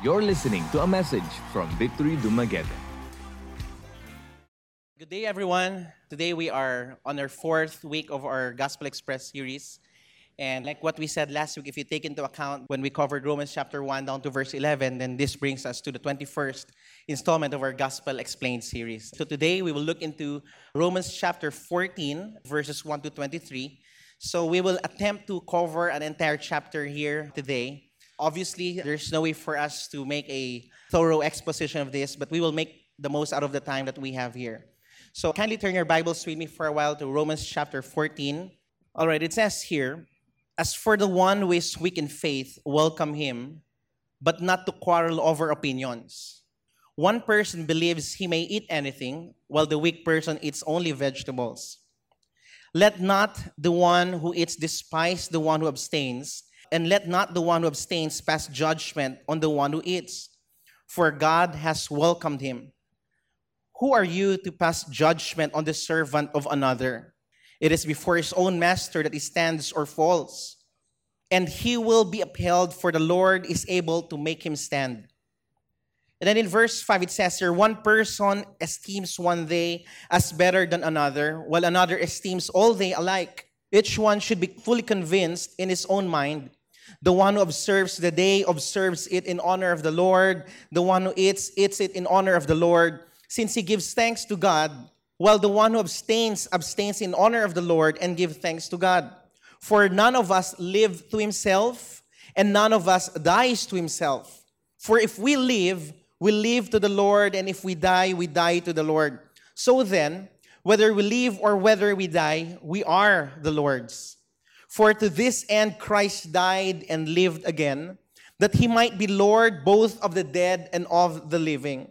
You're listening to a message from Victory Dumaguete. Good day, everyone. Today we are on our fourth week of our Gospel Express series. And like what we said last week, if you take into account when we covered Romans chapter 1 down to verse 11, then this brings us to the 21st installment of our Gospel Explained series. So today we will look into Romans chapter 14, verses 1 to 23. So we will attempt to cover an entire chapter here today. Obviously, there's no way for us to make a thorough exposition of this, but we will make the most out of the time that we have here. So kindly turn your Bibles with me for a while to Romans chapter 14. All right, it says here, "As for the one who is weak in faith, welcome him, but not to quarrel over opinions. One person believes he may eat anything, while the weak person eats only vegetables. Let not the one who eats despise the one who abstains, and let not the one who abstains pass judgment on the one who eats, for God has welcomed him. Who are you to pass judgment on the servant of another? It is before his own master that he stands or falls, and he will be upheld, for the Lord is able to make him stand." And then in verse 5 it says here, "One person esteems one day as better than another, while another esteems all day alike. Each one should be fully convinced in his own mind. The one who observes the day observes it in honor of the Lord. The one who eats it in honor of the Lord, since he gives thanks to God, while the one who abstains in honor of the Lord and gives thanks to God. For none of us live to himself, and none of us dies to himself. For if we live to the Lord, and if we die to the Lord. So then, whether we live or whether we die, we are the Lord's. For to this end Christ died and lived again, that he might be Lord both of the dead and of the living.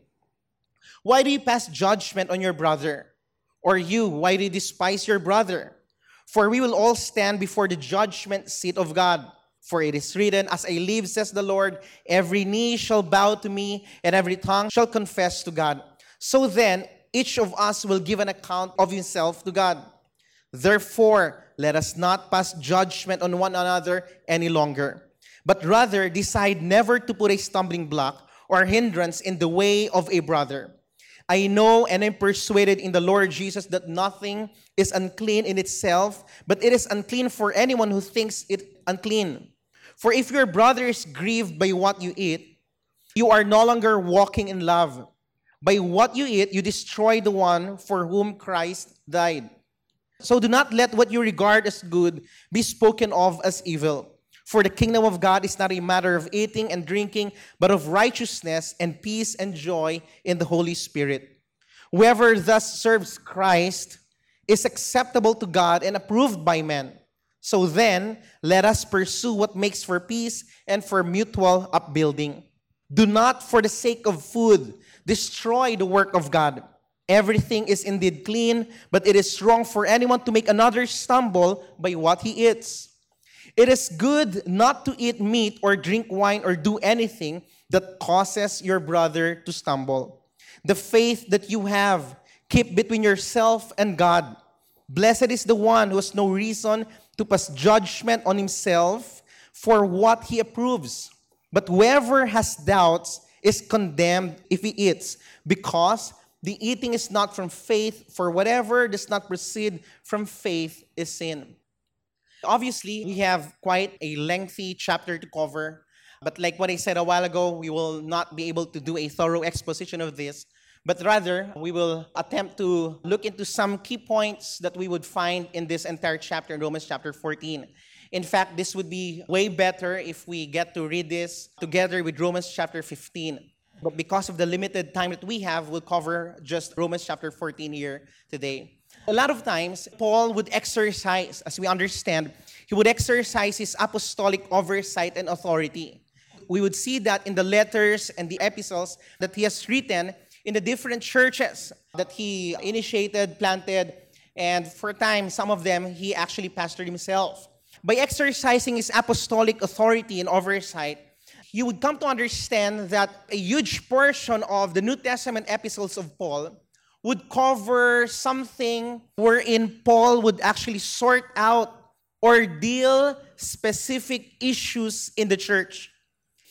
Why do you pass judgment on your brother? Or you, why do you despise your brother? For we will all stand before the judgment seat of God. For it is written, 'As I live, says the Lord, every knee shall bow to me, and every tongue shall confess to God.' So then, each of us will give an account of himself to God. Therefore, let us not pass judgment on one another any longer, but rather decide never to put a stumbling block or hindrance in the way of a brother. I know and am persuaded in the Lord Jesus that nothing is unclean in itself, but it is unclean for anyone who thinks it unclean. For if your brother is grieved by what you eat, you are no longer walking in love. By what you eat, you destroy the one for whom Christ died. So do not let what you regard as good be spoken of as evil. For the kingdom of God is not a matter of eating and drinking, but of righteousness and peace and joy in the Holy Spirit. Whoever thus serves Christ is acceptable to God and approved by men. So then, let us pursue what makes for peace and for mutual upbuilding. Do not, for the sake of food, destroy the work of God. Everything is indeed clean, but it is wrong for anyone to make another stumble by what he eats. It is good not to eat meat or drink wine or do anything that causes your brother to stumble. The faith that you have, keep between yourself and God. Blessed is the one who has no reason to pass judgment on himself for what he approves. But whoever has doubts is condemned if he eats, because the eating is not from faith, for whatever does not proceed from faith is sin." Obviously, we have quite a lengthy chapter to cover, but like what I said a while ago, we will not be able to do a thorough exposition of this, but rather, we will attempt to look into some key points that we would find in this entire chapter in Romans chapter 14. In fact, this would be way better if we get to read this together with Romans chapter 15. But because of the limited time that we have, we'll cover just Romans chapter 14 here today. A lot of times, Paul would exercise, as we understand, he would exercise his apostolic oversight and authority. We would see that in the letters and the epistles that he has written in the different churches that he initiated, planted, and for a time, some of them, he actually pastored himself. By exercising his apostolic authority and oversight, you would come to understand that a huge portion of the New Testament epistles of Paul would cover something wherein Paul would actually sort out or deal specific issues in the church.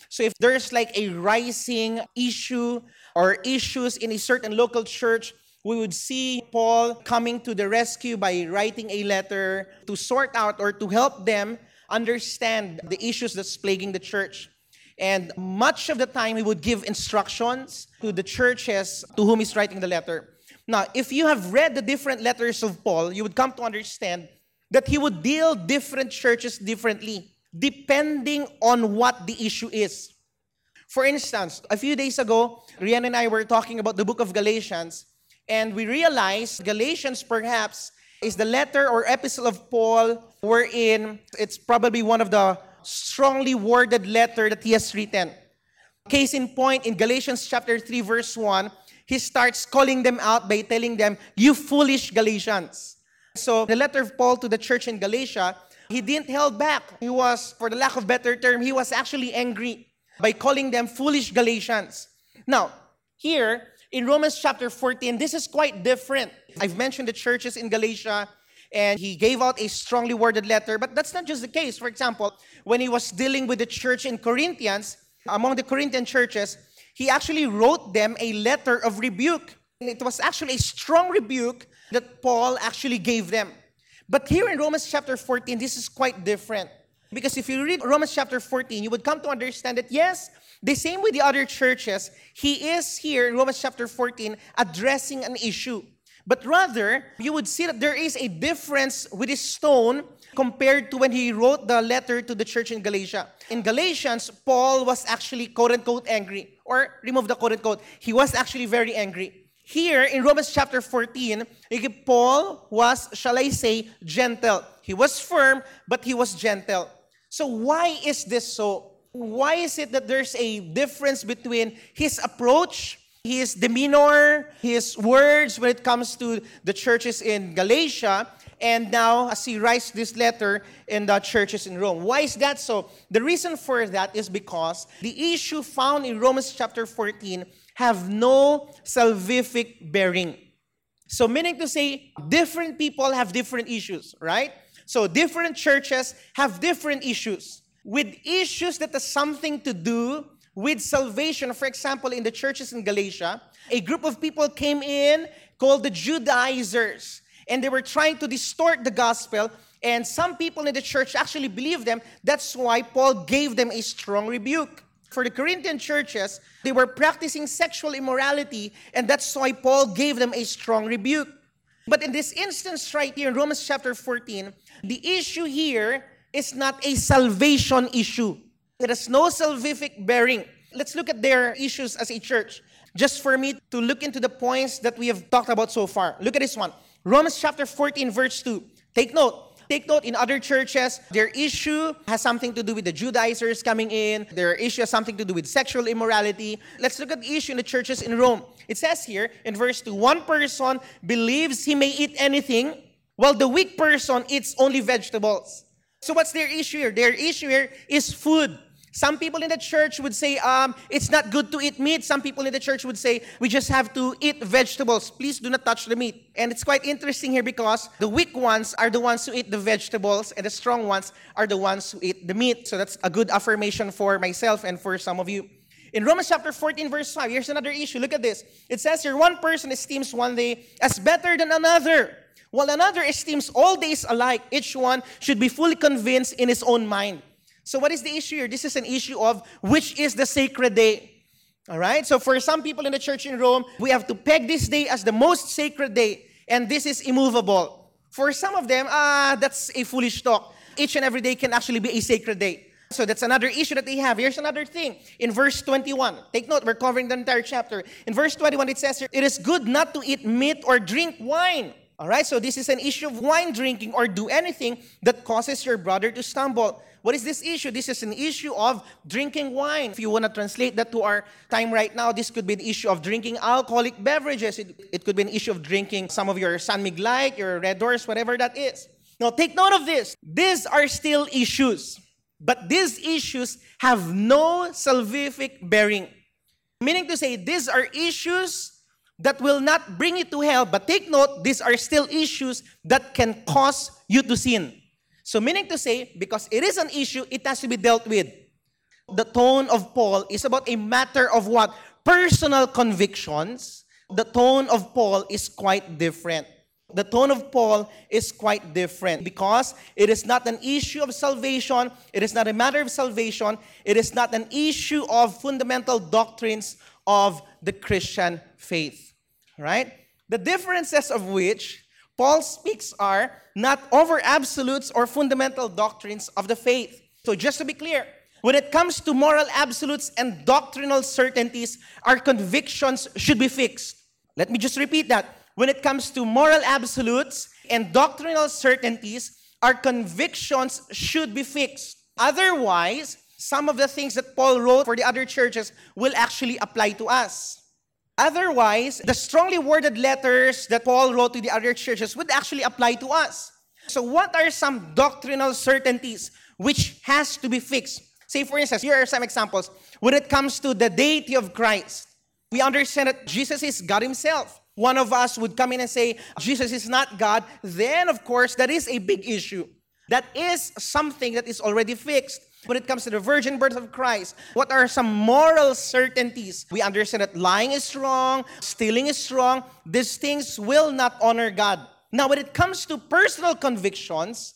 So if there's like a rising issue or issues in a certain local church, we would see Paul coming to the rescue by writing a letter to sort out or to help them understand the issues that's plaguing the church. And much of the time, he would give instructions to the churches to whom he's writing the letter. Now, if you have read the different letters of Paul, you would come to understand that he would deal different churches differently, depending on what the issue is. For instance, a few days ago, Rian and I were talking about the book of Galatians, and we realized Galatians perhaps is the letter or epistle of Paul wherein it's probably one of the strongly worded letter that he has written. Case in point, in Galatians chapter 3 verse 1, he starts calling them out by telling them, "You foolish Galatians." So the letter of Paul to the church in Galatia, he didn't hold back. He was, for the lack of better term, he was actually angry by calling them foolish Galatians. Now, here in Romans chapter 14, this is quite different. I've mentioned the churches in Galatia, and he gave out a strongly worded letter, but that's not just the case. For example, when he was dealing with the church in Corinthians, among the Corinthian churches, he actually wrote them a letter of rebuke. It was actually a strong rebuke that Paul actually gave them. But here in Romans chapter 14, this is quite different. Because if you read Romans chapter 14, you would come to understand that yes, the same with the other churches, he is here in Romans chapter 14 addressing an issue. But rather, you would see that there is a difference with his tone compared to when he wrote the letter to the church in Galatia. In Galatians, Paul was actually quote-unquote angry. Or remove the quote-unquote. He was actually very angry. Here in Romans chapter 14, Paul was, shall I say, gentle. He was firm, but he was gentle. So why is this so? Why is it that there's a difference between his approach, his demeanor, his words when it comes to the churches in Galatia, and now as he writes this letter in the churches in Rome? Why is that so? The reason for that is because the issue found in Romans chapter 14 have no salvific bearing. So meaning to say, different people have different issues, right? So different churches have different issues. With issues that has something to do with salvation. For example, in the churches in Galatia, a group of people came in called the Judaizers. And they were trying to distort the gospel. And some people in the church actually believed them. That's why Paul gave them a strong rebuke. For the Corinthian churches, they were practicing sexual immorality. And that's why Paul gave them a strong rebuke. But in this instance right here in Romans chapter 14, the issue here is not a salvation issue. It has no salvific bearing. Let's look at their issues as a church. Just for me to look into the points that we have talked about so far. Look at this one. Romans chapter 14 verse 2. Take note. Take note, in other churches, their issue has something to do with the Judaizers coming in. Their issue has something to do with sexual immorality. Let's look at the issue in the churches in Rome. It says here in verse 2, one person believes he may eat anything, while the weak person eats only vegetables. So what's their issue here? Their issue here is food. Some people in the church would say, it's not good to eat meat. Some people in the church would say, we just have to eat vegetables. Please do not touch the meat. And it's quite interesting here because the weak ones are the ones who eat the vegetables and the strong ones are the ones who eat the meat. So that's a good affirmation for myself and for some of you. In Romans chapter 14 verse 5, here's another issue. Look at this. It says here, one person esteems one day as better than another, while another esteems all days alike. Each one should be fully convinced in his own mind. So what is the issue here? This is an issue of which is the sacred day. All right? So for some people in the church in Rome, we have to peg this day as the most sacred day. And this is immovable. For some of them, that's a foolish talk. Each and every day can actually be a sacred day. So that's another issue that they have. Here's another thing. In verse 21, take note, we're covering the entire chapter. In verse 21, it says here, it is good not to eat meat or drink wine. All right? So this is an issue of wine drinking or do anything that causes your brother to stumble. What is this issue? This is an issue of drinking wine. If you want to translate that to our time right now, this could be the issue of drinking alcoholic beverages. It could be an issue of drinking some of your San Mig Light, your Red Doors, whatever that is. Now, take note of this. These are still issues. But these issues have no salvific bearing. Meaning to say, these are issues that will not bring you to hell. But take note, these are still issues that can cause you to sin. So meaning to say, because it is an issue, it has to be dealt with. the tone of Paul is about a matter of what? Personal convictions. The tone of Paul is quite different. The tone of Paul is quite different because it is not an issue of salvation. It is not a matter of salvation. It is not an issue of fundamental doctrines of the Christian faith. Right? The differences of which Paul speaks are not over absolutes or fundamental doctrines of the faith. So just to be clear, when it comes to moral absolutes and doctrinal certainties, our convictions should be fixed. Let me just repeat that. When it comes to moral absolutes and doctrinal certainties, our convictions should be fixed. Otherwise, some of the things that Paul wrote for the other churches will actually apply to us. Otherwise, the strongly worded letters that Paul wrote to the other churches would actually apply to us. So what are some doctrinal certainties which has to be fixed? Say, for instance, here are some examples. When it comes to the deity of Christ, we understand that Jesus is God himself. One of us would come in and say, Jesus is not God. Then, of course, that is a big issue. That is something that is already fixed. When it comes to the virgin birth of Christ, what are some moral certainties? We understand that lying is wrong, stealing is wrong. These things will not honor God. Now, when it comes to personal convictions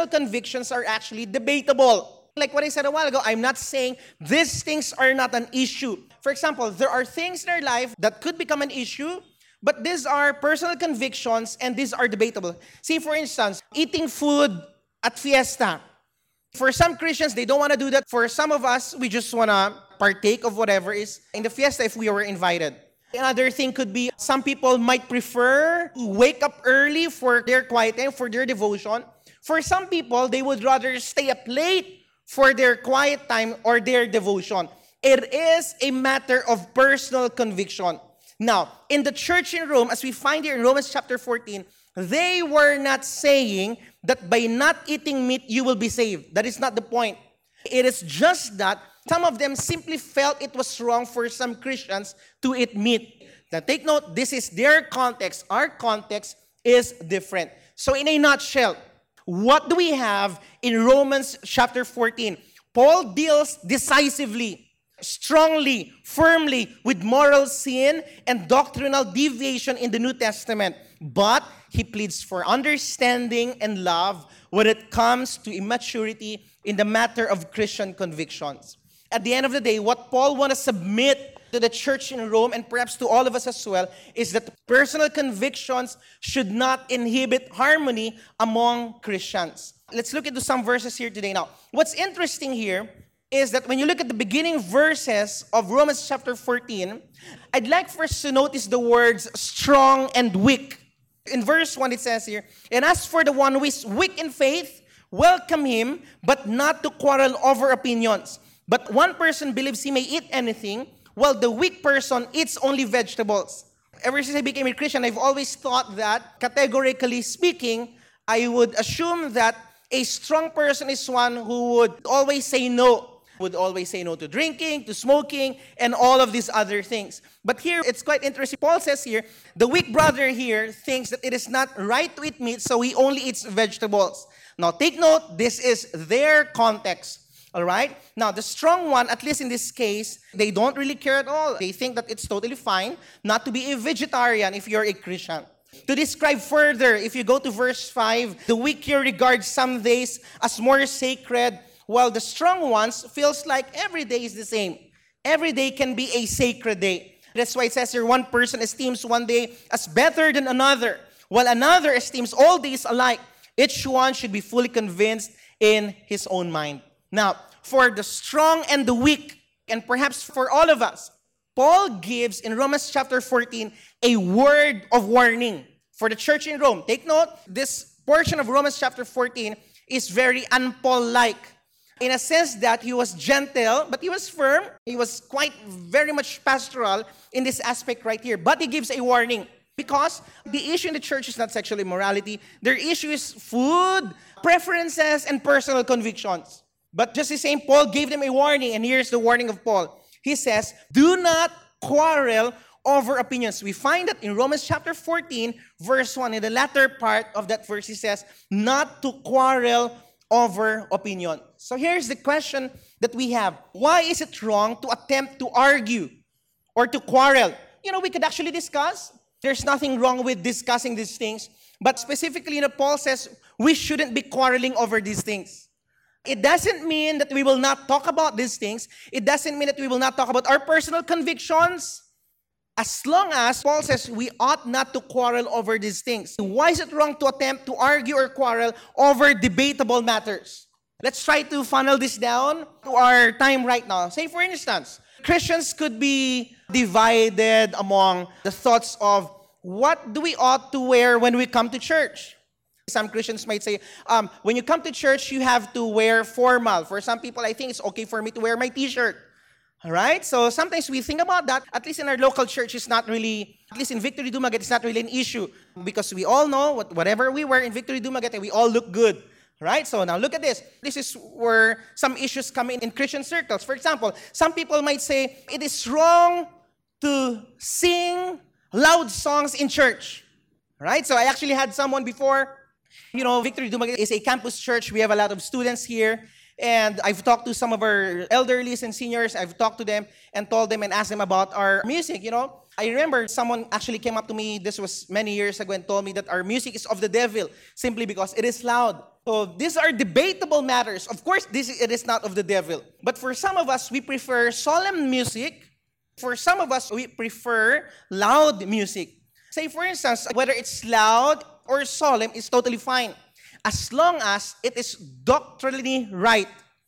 are actually debatable. Like what I said a while ago, I'm not saying these things are not an issue. For example, there are things in our life that could become an issue, but these are personal convictions and these are debatable. See, for instance, eating food at fiesta. For some Christians, they don't want to do that. For some of us, we just want to partake of whatever is in the fiesta if we were invited. Another thing could be some people might prefer to wake up early for their quiet time, for their devotion. For some people, they would rather stay up late for their quiet time or their devotion. It is a matter of personal conviction. Now, in the church in Rome, as we find here in Romans chapter 14, they were not saying that by not eating meat, you will be saved. That is not the point. It is just that some of them simply felt it was wrong for some Christians to eat meat. Now, take note, this is their context. Our context is different. So, in a nutshell, what do we have in Romans chapter 14? Paul deals decisively, strongly, firmly with moral sin and doctrinal deviation in the New Testament. But he pleads for understanding and love when it comes to immaturity in the matter of Christian convictions. At the end of the day, what Paul wants to submit to the church in Rome and perhaps to all of us as well is that personal convictions should not inhibit harmony among Christians. Let's look into some verses here today now. What's interesting here is that when you look at the beginning verses of Romans chapter 14, I'd like for us to notice the words strong and weak. In verse 1 it says here, and as for the one who is weak in faith, welcome him, but not to quarrel over opinions. But one person believes he may eat anything, while the weak person eats only vegetables. Ever since I became a Christian, I've always thought that, categorically speaking, I would assume that a strong person is one who would always say no. Would always say no to drinking, to smoking, and all of these other things. But here, it's quite interesting. Paul says here, the weak brother here thinks that it is not right to eat meat, so he only eats vegetables. Now, take note, this is their context. All right? Now, the strong one, at least in this case, they don't really care at all. They think that it's totally fine not to be a vegetarian if you're a Christian. To describe further, if you go to verse 5, the weak here regards some days as more sacred, while the strong ones feels like every day is the same. Every day can be a sacred day. That's why it says here, one person esteems one day as better than another, while another esteems all days alike. Each one should be fully convinced in his own mind. Now, for the strong and the weak, and perhaps for all of us, Paul gives in Romans chapter 14 a word of warning for the church in Rome. Take note, this portion of Romans chapter 14 is very un-Paul-like. In a sense that he was gentle, but he was firm. He was quite very much pastoral in this aspect right here. But he gives a warning. Because the issue in the church is not sexual immorality. Their issue is food, preferences, and personal convictions. But just the same, Paul gave them a warning. And here's the warning of Paul. He says, do not quarrel over opinions. We find that in Romans chapter 14, verse 1, in the latter part of that verse, he says, not to quarrel over opinion. So here's the question that we have. Why is it wrong to attempt to argue or to quarrel? We could actually discuss. There's nothing wrong with discussing these things. But specifically, Paul says we shouldn't be quarreling over these things. It doesn't mean that we will not talk about these things. It doesn't mean that we will not talk about our personal convictions. As long as Paul says we ought not to quarrel over these things. Why is it wrong to attempt to argue or quarrel over debatable matters? Let's try to funnel this down to our time right now. Say, for instance, Christians could be divided among the thoughts of what do we ought to wear when we come to church. Some Christians might say, when you come to church, you have to wear formal. For some people, I think it's okay for me to wear my t-shirt. All right? So sometimes we think about that. At least in our local church, it's not really, at least in Victory Dumaguete, it's not really an issue. Because we all know whatever we wear in Victory Dumaguete, we all look good. Right? So now look at this. This is where some issues come in Christian circles. For example, some people might say, it is wrong to sing loud songs in church. Right? So I actually had someone before. Victory Dumaguete is a campus church. We have a lot of students here. And I've talked to some of our elderlies and seniors. I've talked to them and told them and asked them about our music, I remember someone actually came up to me, this was many years ago, and told me that our music is of the devil simply because it is loud. So these are debatable matters. Of course, it is not of the devil. But for some of us, we prefer solemn music. For some of us, we prefer loud music. Say, for instance, whether it's loud or solemn is totally fine. As long as it is doctrinally right.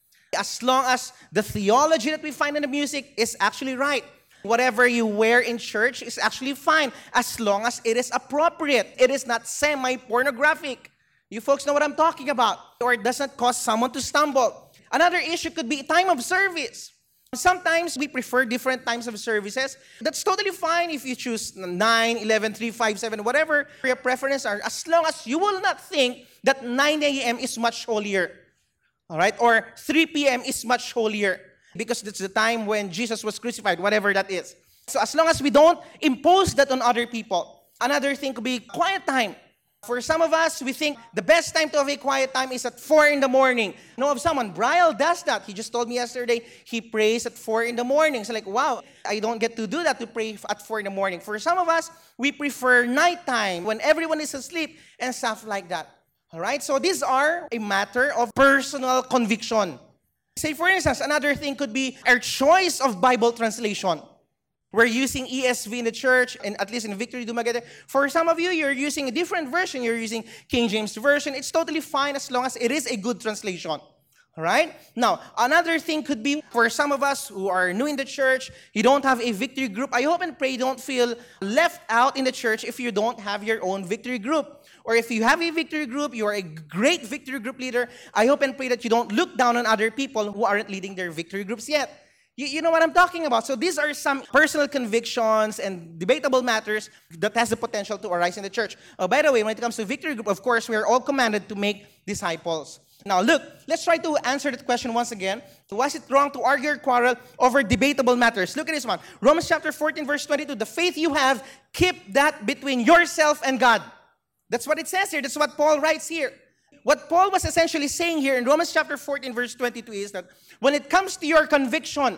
As long as the theology that we find in the music is actually right. Whatever you wear in church is actually fine. As long as it is appropriate. It is not semi-pornographic. You folks know what I'm talking about. Or it does not cause someone to stumble. Another issue could be time of service. Sometimes we prefer different times of services. That's totally fine if you choose 9, 11, 3, 5, 7, whatever your preferences are. As long as you will not think that 9 a.m. is much holier. All right? Or 3 p.m. is much holier. Because that's the time when Jesus was crucified, whatever that is. So as long as we don't impose that on other people. Another thing could be quiet time. For some of us, we think the best time to have a quiet time is at 4 in the morning. I know of someone, Brian does that. He just told me yesterday he prays at 4 in the morning. So wow, I don't get to do that, to pray at 4 in the morning. For some of us, we prefer nighttime when everyone is asleep and stuff like that. All right? So these are a matter of personal conviction. Say, for instance, another thing could be our choice of Bible translation. We're using ESV in the church, and at least in Victory Dumaguete. For some of you, you're using a different version. You're using King James Version. It's totally fine as long as it is a good translation. All right? Now, another thing could be for some of us who are new in the church, you don't have a victory group. I hope and pray you don't feel left out in the church if you don't have your own victory group. Or if you have a victory group, you are a great victory group leader, I hope and pray that you don't look down on other people who aren't leading their victory groups yet. You know what I'm talking about. So these are some personal convictions and debatable matters that has the potential to arise in the church. Oh, by the way, when it comes to victory group, of course, we are all commanded to make disciples. Now, look, let's try to answer that question once again. Was it wrong to argue or quarrel over debatable matters? Look at this one. Romans chapter 14, verse 22. The faith you have, keep that between yourself and God. That's what it says here. That's what Paul writes here. What Paul was essentially saying here in Romans chapter 14, verse 22 is that when it comes to your conviction,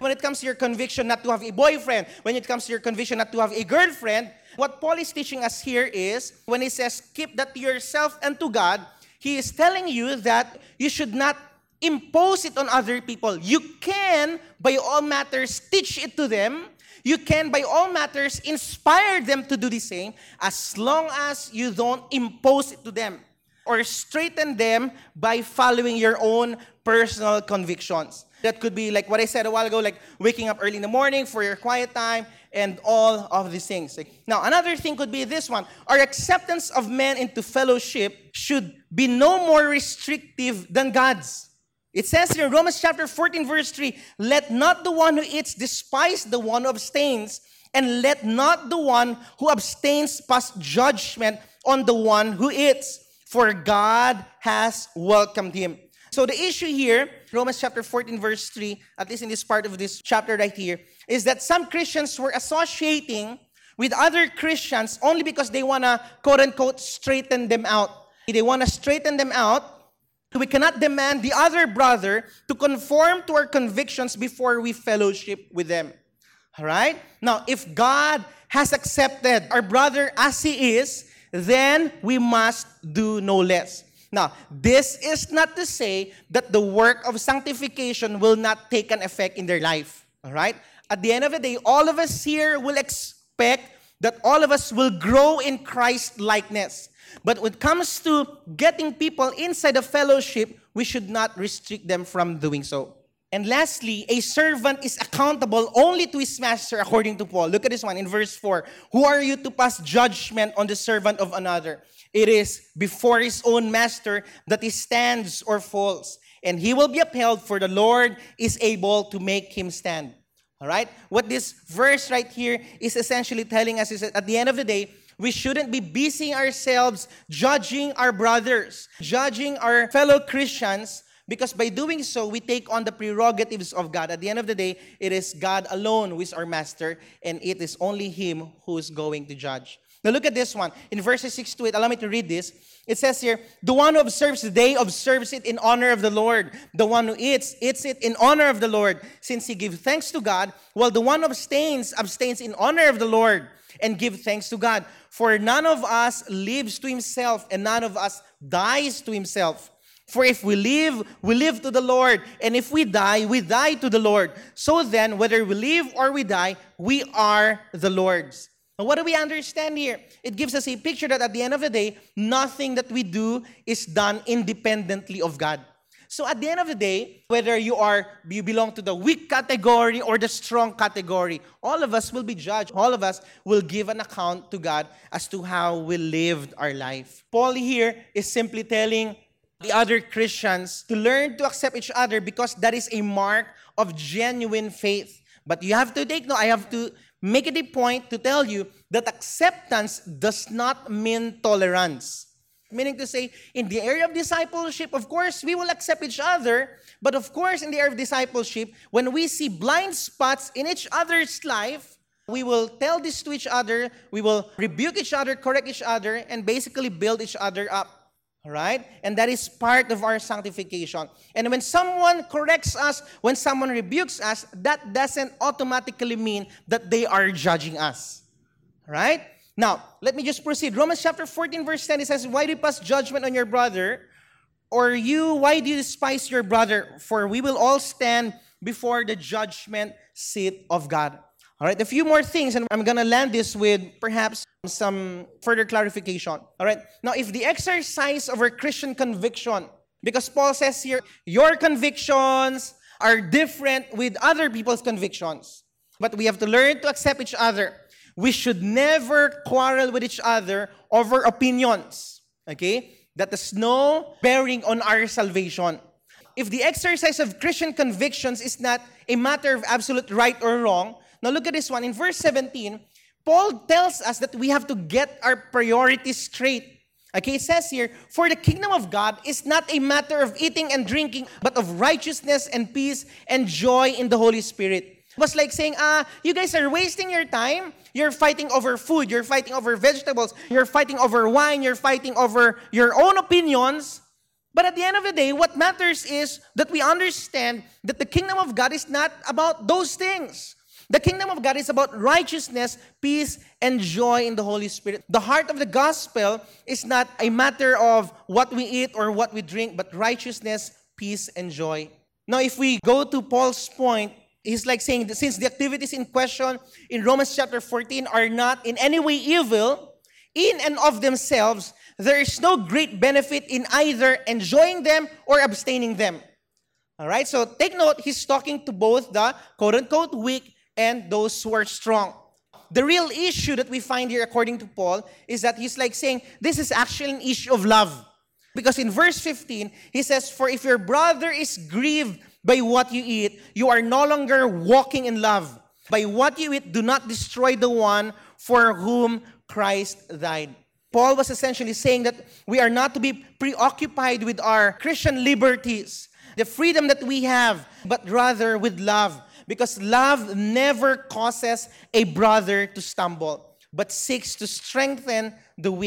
not to have a boyfriend, when it comes to your conviction not to have a girlfriend, what Paul is teaching us here is, when he says, keep that to yourself and to God, he is telling you that you should not impose it on other people. You can, by all matters, teach it to them. You can, by all matters, inspire them to do the same, as long as you don't impose it to them or straighten them by following your own personal convictions. That could be like what I said a while ago, like waking up early in the morning for your quiet time and all of these things. Now, another thing could be this one. Our acceptance of men into fellowship should be no more restrictive than God's. It says here in Romans chapter 14, verse 3, let not the one who eats despise the one who abstains, and let not the one who abstains pass judgment on the one who eats, for God has welcomed him. So the issue here, Romans chapter 14, verse 3, at least in this part of this chapter right here, is that some Christians were associating with other Christians only because they want to, quote-unquote, straighten them out. They want to straighten them out We cannot demand the other brother to conform to our convictions before we fellowship with them. All right? Now, if God has accepted our brother as he is, then we must do no less. Now, this is not to say that the work of sanctification will not take an effect in their life. All right? At the end of the day, all of us here will expect that all of us will grow in Christ likeness. But when it comes to getting people inside the fellowship, we should not restrict them from doing so. And lastly, a servant is accountable only to his master, according to Paul. Look at this one in verse 4. Who are you to pass judgment on the servant of another? It is before his own master that he stands or falls, and he will be upheld, for the Lord is able to make him stand. All right? What this verse right here is essentially telling us is that at the end of the day, we shouldn't be busying ourselves judging our brothers, judging our fellow Christians, because by doing so, we take on the prerogatives of God. At the end of the day, it is God alone who is our master, and it is only Him who is going to judge. Now look at this one. In verses 6 to 8, allow me to read this. It says here, the one who observes the day observes it in honor of the Lord. The one who eats it in honor of the Lord, since he gives thanks to God, while the one who abstains in honor of the Lord, and give thanks to God. For none of us lives to himself, and none of us dies to himself. For if we live to the Lord, and if we die to the Lord. So then, whether we live or we die, we are the Lord's. Now, what do we understand here? It gives us a picture that at the end of the day, nothing that we do is done independently of God. So at the end of the day, whether you belong to the weak category or the strong category, all of us will be judged. All of us will give an account to God as to how we lived our life. Paul here is simply telling the other Christians to learn to accept each other, because that is a mark of genuine faith. But you have to take note, I have to make it a point to tell you that acceptance does not mean tolerance. Meaning to say, in the area of discipleship, of course, we will accept each other. But of course, in the area of discipleship, when we see blind spots in each other's life, we will tell this to each other, we will rebuke each other, correct each other, and basically build each other up. All right? And that is part of our sanctification. And when someone corrects us, when someone rebukes us, that doesn't automatically mean that they are judging us. All right? Now, let me just proceed. Romans chapter 14, verse 10, it says, why do you pass judgment on your brother? Or why do you despise your brother? For we will all stand before the judgment seat of God. All right, a few more things, and I'm going to land this with perhaps some further clarification. All right, now if the exercise of our Christian conviction, because Paul says here, your convictions are different with other people's convictions, but we have to learn to accept each other. We should never quarrel with each other over opinions, okay? That has no bearing on our salvation. If the exercise of Christian convictions is not a matter of absolute right or wrong, now look at this one. In verse 17, Paul tells us that we have to get our priorities straight. Okay, it says here, for the kingdom of God is not a matter of eating and drinking, but of righteousness and peace and joy in the Holy Spirit. It was like saying, you guys are wasting your time. You're fighting over food. You're fighting over vegetables. You're fighting over wine. You're fighting over your own opinions. But at the end of the day, what matters is that we understand that the kingdom of God is not about those things. The kingdom of God is about righteousness, peace, and joy in the Holy Spirit. The heart of the gospel is not a matter of what we eat or what we drink, but righteousness, peace, and joy. Now, if we go to Paul's point, he's like saying that since the activities in question in Romans chapter 14 are not in any way evil, in and of themselves, there is no great benefit in either enjoying them or abstaining them. All right, so take note, he's talking to both the quote-unquote weak and those who are strong. The real issue that we find here, according to Paul, is that he's like saying, this is actually an issue of love. Because in verse 15, he says, for if your brother is grieved by what you eat, you are no longer walking in love. By what you eat, do not destroy the one for whom Christ died. Paul was essentially saying that we are not to be preoccupied with our Christian liberties, the freedom that we have, but rather with love. Because love never causes a brother to stumble, but seeks to strengthen the weak.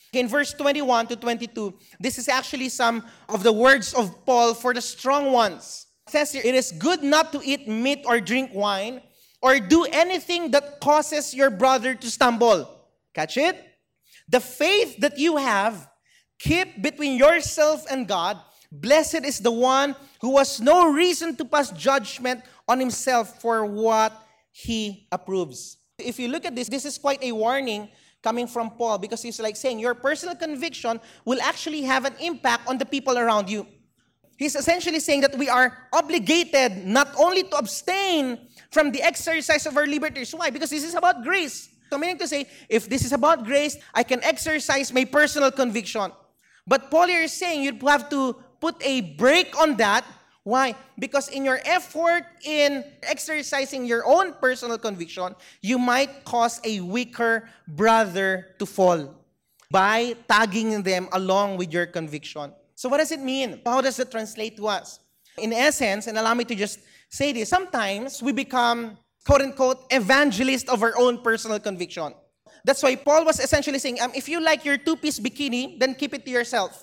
In verse 21 to 22, this is actually some of the words of Paul for the strong ones. It says here, it is good not to eat meat or drink wine or do anything that causes your brother to stumble. Catch it? The faith that you have, keep between yourself and God. Blessed is the one who has no reason to pass judgment on himself for what he approves. If you look at this, this is quite a warning coming from Paul, because he's like saying your personal conviction will actually have an impact on the people around you. He's essentially saying that we are obligated not only to abstain from the exercise of our liberties. Why? Because this is about grace. So meaning to say, if this is about grace, I can exercise my personal conviction. But Paul here is saying you have to put a break on that. Why? Because in your effort in exercising your own personal conviction, you might cause a weaker brother to fall by tagging them along with your conviction. So what does it mean? How does it translate to us? In essence, and allow me to just say this, sometimes we become, quote-unquote, evangelists of our own personal conviction. That's why Paul was essentially saying, if you like your two-piece bikini, then keep it to yourself.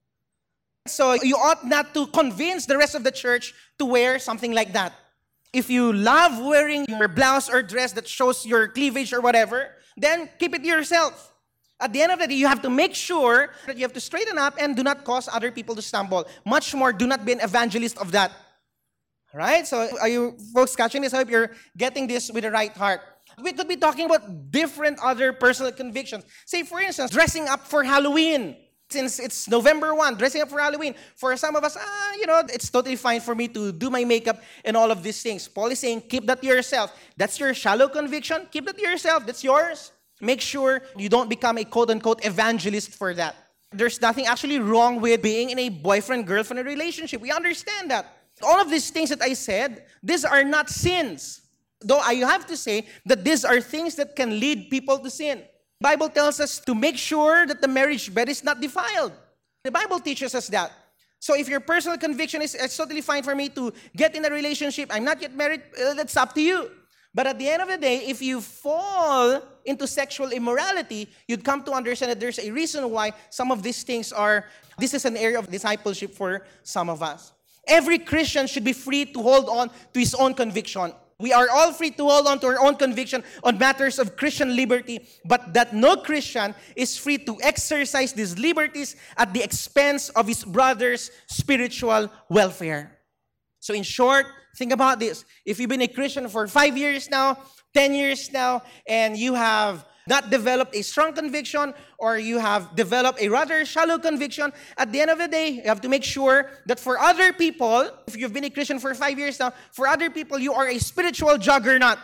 So you ought not to convince the rest of the church to wear something like that. If you love wearing your blouse or dress that shows your cleavage or whatever, then keep it to yourself. At the end of the day, you have to make sure that you have to straighten up and do not cause other people to stumble. Much more, do not be an evangelist of that. All right? So are you folks catching this? I hope you're getting this with the right heart. We could be talking about different other personal convictions. Say, for instance, dressing up for Halloween. Since it's November 1, dressing up for Halloween. For some of us, it's totally fine for me to do my makeup and all of these things. Paul is saying, keep that to yourself. That's your shallow conviction. Keep that to yourself. That's yours. Make sure you don't become a quote-unquote evangelist for that. There's nothing actually wrong with being in a boyfriend-girlfriend relationship. We understand that. All of these things that I said, these are not sins. Though I have to say that these are things that can lead people to sin. The Bible tells us to make sure that the marriage bed is not defiled. The Bible teaches us that. So if your personal conviction is it's totally fine for me to get in a relationship, I'm not yet married, that's up to you. But at the end of the day, if you fall into sexual immorality, you'd come to understand that there's a reason why some of these things this is an area of discipleship for some of us. Every Christian should be free to hold on to his own conviction. We are all free to hold on to our own conviction on matters of Christian liberty, but that no Christian is free to exercise these liberties at the expense of his brother's spiritual welfare. So in short, think about this. If you've been a Christian for 5 years now, 10 years now, and you have not developed a strong conviction, or you have developed a rather shallow conviction, at the end of the day, you have to make sure that for other people, if you've been a Christian for 5 years now, for other people, you are a spiritual juggernaut.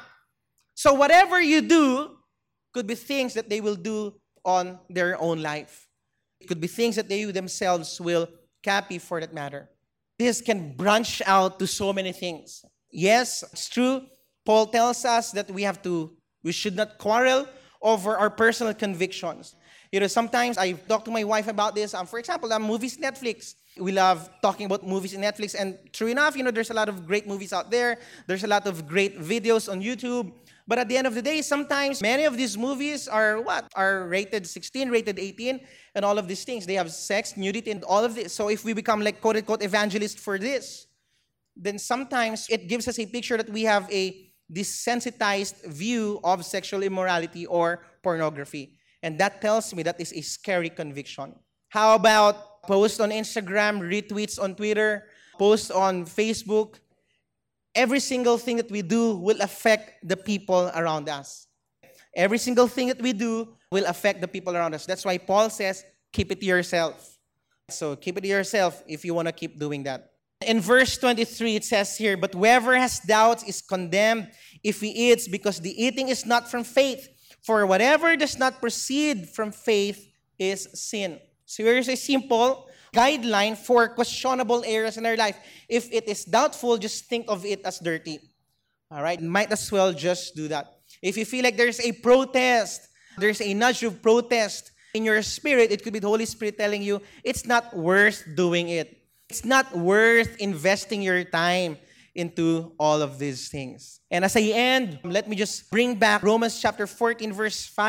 So whatever you do could be things that they will do on their own life. It could be things that they themselves will copy for that matter. This can branch out to so many things. Yes, it's true. Paul tells us that we should not quarrel over our personal convictions. Sometimes I talk to my wife about this. For example, movies, Netflix. We love talking about movies in Netflix. And true enough, there's a lot of great movies out there. There's a lot of great videos on YouTube. But at the end of the day, sometimes many of these movies are rated 16, rated 18, and all of these things. They have sex, nudity, and all of this. So if we become like quote-unquote evangelists for this, then sometimes it gives us a picture that we have a desensitized view of sexual immorality or pornography. And that tells me that is a scary conviction. How about posts on Instagram, retweets on Twitter, posts on Facebook? Every single thing that we do will affect the people around us. Every single thing that we do will affect the people around us. That's why Paul says, keep it to yourself. So keep it to yourself if you want to keep doing that. In verse 23, it says here, but whoever has doubts is condemned if he eats, because the eating is not from faith. For whatever does not proceed from faith is sin. So here's a simple guideline for questionable areas in our life. If it is doubtful, just think of it as dirty. All right? Might as well just do that. If you feel like there's a protest, there's a nudge of protest in your spirit, it could be the Holy Spirit telling you, it's not worth doing it. It's not worth investing your time into all of these things. And as I end, let me just bring back Romans chapter 14, verse 5.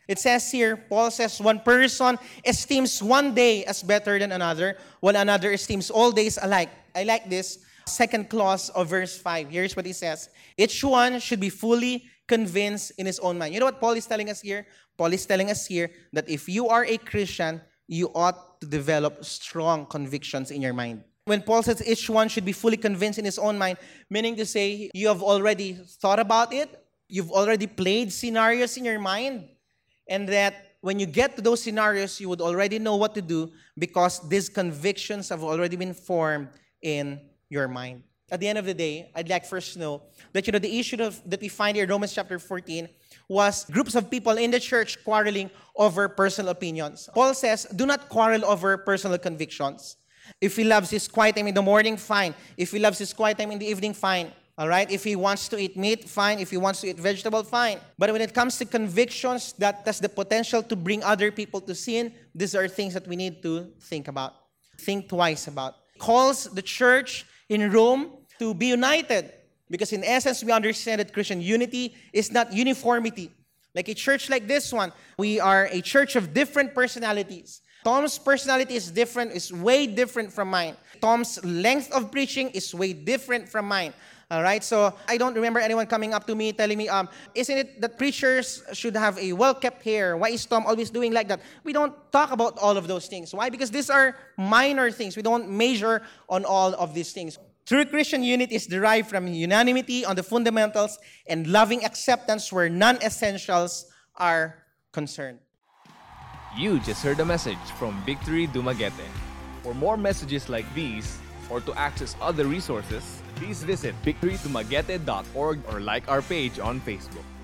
It says here, Paul says, one person esteems one day as better than another, while another esteems all days alike. I like this second clause of verse 5. Here's what he says. Each one should be fully convinced in his own mind. You know what Paul is telling us here? Paul is telling us here that if you are a Christian, you ought to develop strong convictions in your mind. When Paul says each one should be fully convinced in his own mind, meaning to say you have already thought about it, you've already played scenarios in your mind, and that when you get to those scenarios, you would already know what to do because these convictions have already been formed in your mind. At the end of the day, I'd like first to know that the issue that we find here in Romans chapter 14 was groups of people in the church quarreling over personal opinions. Paul says, do not quarrel over personal convictions. If he loves his quiet time in the morning, fine. If he loves his quiet time in the evening, fine. All right? If he wants to eat meat, fine. If he wants to eat vegetable, fine. But when it comes to convictions that has the potential to bring other people to sin, these are things that we need to think about. Think twice about. Calls the church in Rome to be united. Because in essence, we understand that Christian unity is not uniformity. Like a church like this one, we are a church of different personalities. Tom's personality is different, is way different from mine. Tom's length of preaching is way different from mine. All right, so I don't remember anyone coming up to me telling me, isn't it that preachers should have a well-kept hair? Why is Tom always doing like that? We don't talk about all of those things. Why? Because these are minor things. We don't measure on all of these things. True Christian unity is derived from unanimity on the fundamentals and loving acceptance where non-essentials are concerned. You just heard a message from Victory Dumaguete. For more messages like these, or to access other resources, please visit victorydumaguete.org or like our page on Facebook.